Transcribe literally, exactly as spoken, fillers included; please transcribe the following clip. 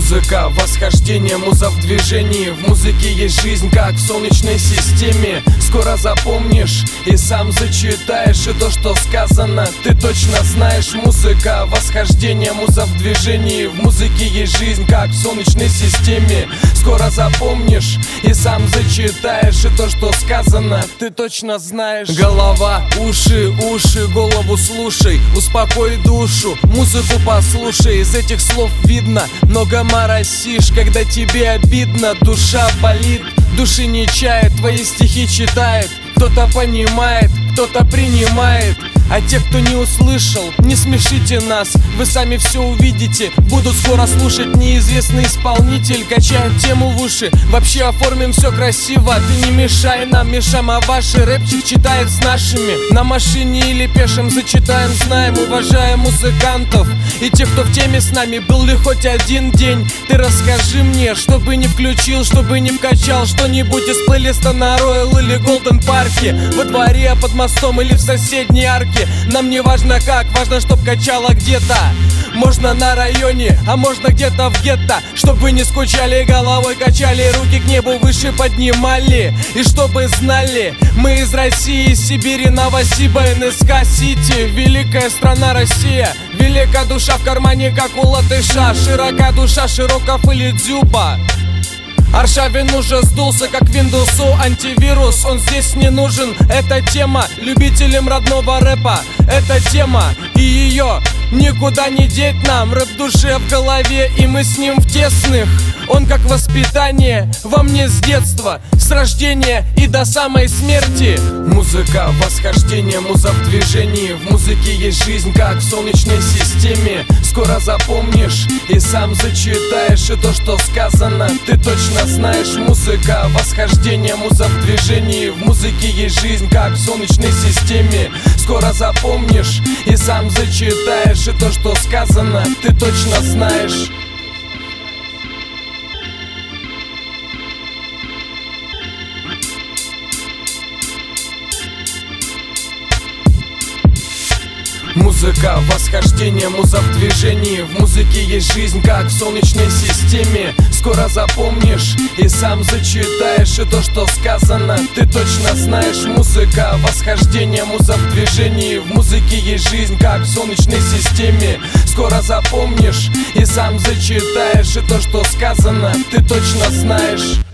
Музыка, восхождение, муза в движении. В музыке есть жизнь, как в солнечной системе. Скоро запомнишь и сам зачитаешь. И то, что сказано, ты точно знаешь. Музыка, восхождение, муза в движении. В музыке есть жизнь, как в солнечной системе. Скоро запомнишь и сам зачитаешь. И то, что сказано, ты точно знаешь. Голова, уши, уши, голову слушай. Успокой душу, музыку послушай. Из этих слов видно много моросишь, когда тебе обидно, душа болит. Души не чает, твои стихи читает. Кто-то понимает, кто-то принимает. А те, кто не услышал, не смешите нас. Вы сами все увидите. Будут скоро слушать неизвестный исполнитель. Качают тему в уши, вообще оформим все красиво. Ты не мешай нам, мешам, а ваши рэпчик читает с нашими. На машине или пешим зачитаем, знаем, уважаем музыкантов. И тех, кто в теме с нами, был ли хоть один день. Ты расскажи мне, чтобы не включил, чтобы не вкачал что-нибудь из плейлиста на Роял или Голден Парке. Во дворе, под мостом или в соседней арке. Нам не важно как, важно, чтоб качало где-то. Можно на районе, а можно где-то в гетто. Чтоб вы не скучали, головой качали, руки к небу выше поднимали. И чтобы знали, мы из России, из Сибири, Новосиба, эн эс ка-Сити. Великая страна Россия, велика душа в кармане, как у латыша. Широка душа, Широков или Дзюба. Аршавин уже сдулся, как Виндовсу антивирус. Он здесь не нужен, эта тема любителям родного рэпа. Эта тема, и ее никуда не деть нам. Рэп в душе, в голове, и мы с ним в тесных. Он как воспитание во мне с детства, с рождения и до самой смерти. Музыка, восхождение, муза в движении. В музыке есть жизнь, как в солнечной системе. Скоро запомнишь и сам зачитаешь. И то, что сказано, ты точно знаешь. Музыка, восхождение, муза в движении. В музыке есть жизнь, как в солнечной системе. Скоро запомнишь и сам зачитаешь. И то, что сказано, ты точно знаешь. Музыка, восхождение, муза в движении. В музыке есть жизнь, как в солнечной системе. Скоро запомнишь и сам зачитаешь. И то, что сказано, ты точно знаешь. Музыка, восхождение, муза в движении. В музыке есть жизнь, как в солнечной системе. Скоро запомнишь и сам зачитаешь. И то, что сказано, ты точно знаешь.